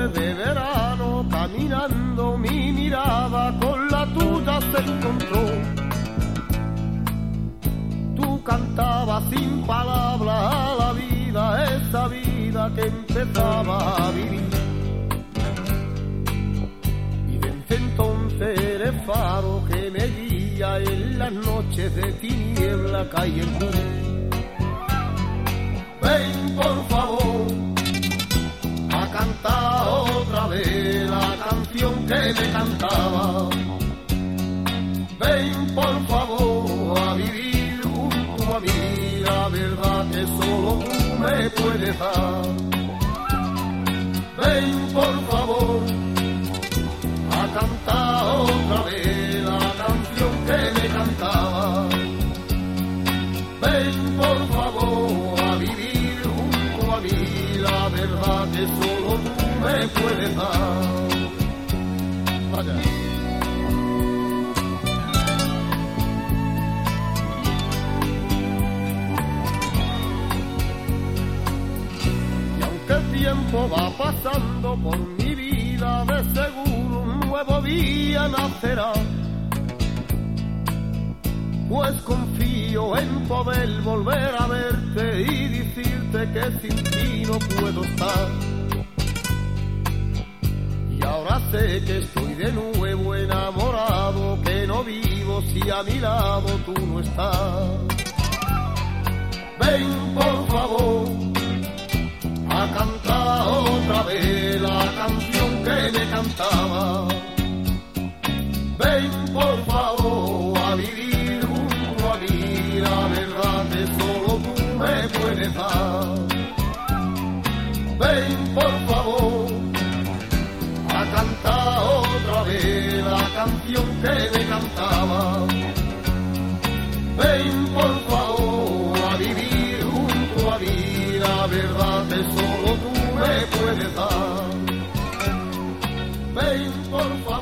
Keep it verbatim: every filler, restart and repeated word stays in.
de verano, caminando mi mirada con la tuya se encontró. Tú cantabas sin palabras a la vida, esa vida que empezaba a vivir. Y desde entonces eres faro que me guía en las noches de tiniebla que hay en mí. Ven por favor a cantar otra vez la canción que me cantaba. Ven por favor a vivir junto a mí la verdad que solo tú me puedes dar. Ven por favor a cantar otra vez la canción que me cantaba. Ven por favor a vivir junto a mí la verdad que solo tú me puedes dar. Vaya. Y aunque el tiempo va pasando por mi vida, de seguro un nuevo día nacerá. Pues confío en poder volver a verte y decirte que sin ti no puedo estar. Y ahora sé que estoy de nuevo enamorado, que no vivo si a mi lado tú no estás. Ven por favor a cantar otra vez la canción que me cantaba. Ven por favor a vivir junto a mí la verdad que solo tú me puedes dar. Ven por favor a cantar otra vez la canción que me cantaba. Ven por favor a vivir junto a mí la verdad que solo tú me puedes dar. Ven por favor.